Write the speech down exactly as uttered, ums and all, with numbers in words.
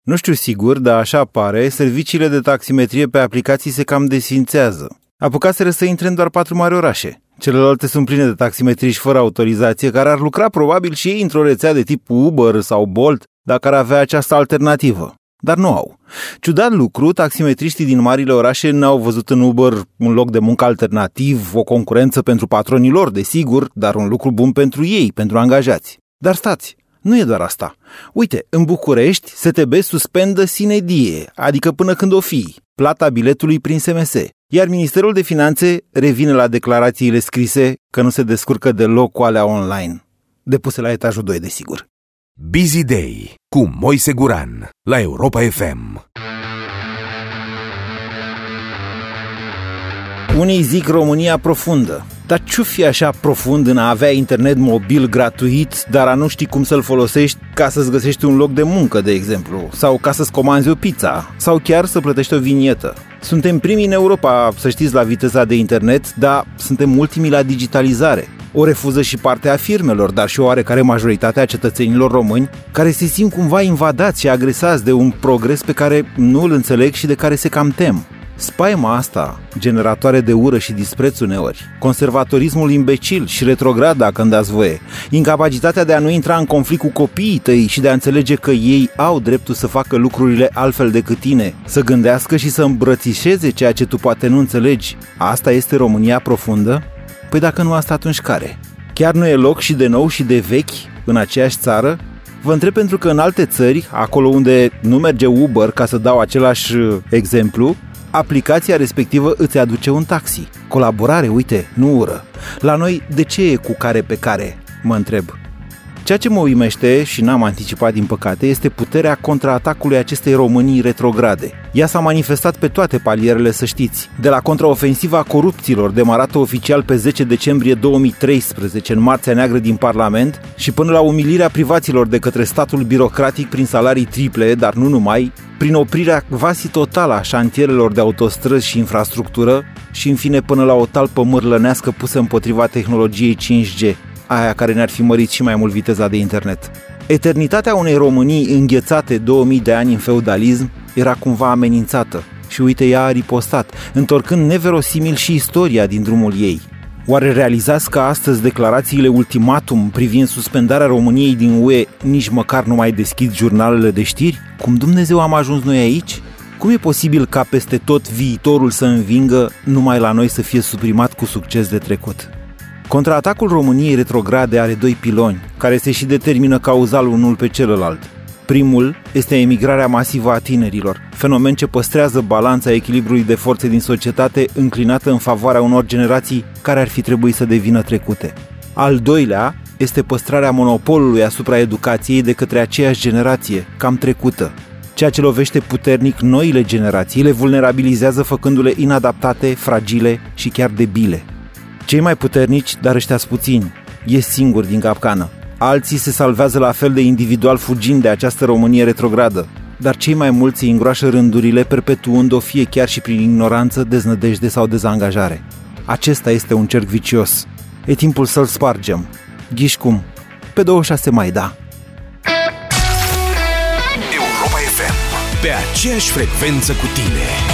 Nu știu sigur, dar așa pare, serviciile de taximetrie pe aplicații se cam desfințează. Apucaseră să intre în doar patru mari orașe. Celelalte sunt pline de taximetriști fără autorizație, care ar lucra probabil și ei într-o rețea de tip Uber sau Bolt, dacă ar avea această alternativă. Dar nu au. Ciudat lucru, taximetriștii din marile orașe n-au văzut în Uber un loc de muncă alternativ, o concurență pentru patronii lor, desigur, dar un lucru bun pentru ei, pentru angajați. Dar stați, nu e doar asta. Uite, în București, S T B suspendă sine die, adică până când o fi, plata biletului prin S M S. Iar Ministerul de Finanțe revine la declarațiile scrise că nu se descurcă deloc cu alea online. Depuse la etajul doi, desigur. Busy Day cu Moise Guran la Europa F M. Unii zic România profundă. Dar ce-o fi așa profund în a avea internet mobil gratuit, dar a nu ști cum să-l folosești ca să-ți găsești un loc de muncă, de exemplu, sau ca să-ți comanzi o pizza, sau chiar să plătești o vinietă? Suntem primii în Europa, să știți, la viteza de internet, dar suntem ultimii la digitalizare. O refuză și partea firmelor, dar și o oarecare majoritate a cetățenilor români, care se simt cumva invadați și agresați de un progres pe care nu îl înțeleg și de care se cam tem. Spaima asta, generatoare de ură și dispreț uneori, conservatorismul imbecil și retrograd, dacă îmi dați voie, incapacitatea de a nu intra în conflict cu copiii tăi și de a înțelege că ei au dreptul să facă lucrurile altfel decât tine, să gândească și să îmbrățișeze ceea ce tu poate nu înțelegi. Asta este România profundă? Păi dacă nu asta, atunci care? Chiar nu e loc și de nou și de vechi în aceeași țară? Vă întreb pentru că în alte țări, acolo unde nu merge Uber, ca să dau același exemplu, aplicația respectivă îți aduce un taxi. Colaborare, uite, nu ură. La noi, de ce e cu care pe care? Mă întreb. Ceea ce mă uimește, și n-am anticipat din păcate, este puterea contraatacului acestei Românii retrograde. Ea s-a manifestat pe toate palierele, să știți. De la contraofensiva corupților, demarată oficial pe zece decembrie două mii treisprezece în Marțea Neagră din Parlament, și până la umilirea privaților de către statul birocratic prin salarii triple, dar nu numai, prin oprirea quasi totală a șantierelor de autostrăzi și infrastructură și, în fine, până la o talpă mârlănească pusă împotriva tehnologiei cinci G, aia care ne-ar fi mărit și mai mult viteza de internet. Eternitatea unei Românii înghețate două mii de ani în feudalism era cumva amenințată și uite, ea a ripostat, întorcând neverosimil și istoria din drumul ei. Oare realizați că astăzi declarațiile ultimatum privind suspendarea României din U E nici măcar nu mai deschid jurnalele de știri? Cum Dumnezeu am ajuns noi aici? Cum e posibil ca peste tot viitorul să învingă, numai la noi să fie suprimat cu succes de trecut? Contraatacul României retrograde are doi piloni, care se și determină cauzal unul pe celălalt. Primul este emigrarea masivă a tinerilor, fenomen ce păstrează balanța echilibrului de forțe din societate înclinată în favoarea unor generații care ar fi trebuit să devină trecute. Al doilea este păstrarea monopolului asupra educației de către aceeași generație, cam trecută. Ceea ce lovește puternic noile generații le vulnerabilizează făcându-le inadaptate, fragile și chiar debile. Cei mai puternici, dar ăștia-s puțini, ies singuri din capcană. Alții se salvează la fel de individual fugind de această Românie retrogradă, dar cei mai mulți îi îngroașă rândurile, perpetuând-o fie chiar și prin ignoranță, deznădejde sau dezangajare. Acesta este un cerc vicios. E timpul să-l spargem. Ghiși cum? Pe douăzeci și șase mai, da. Europa F M, pe aceeași frecvență cu tine.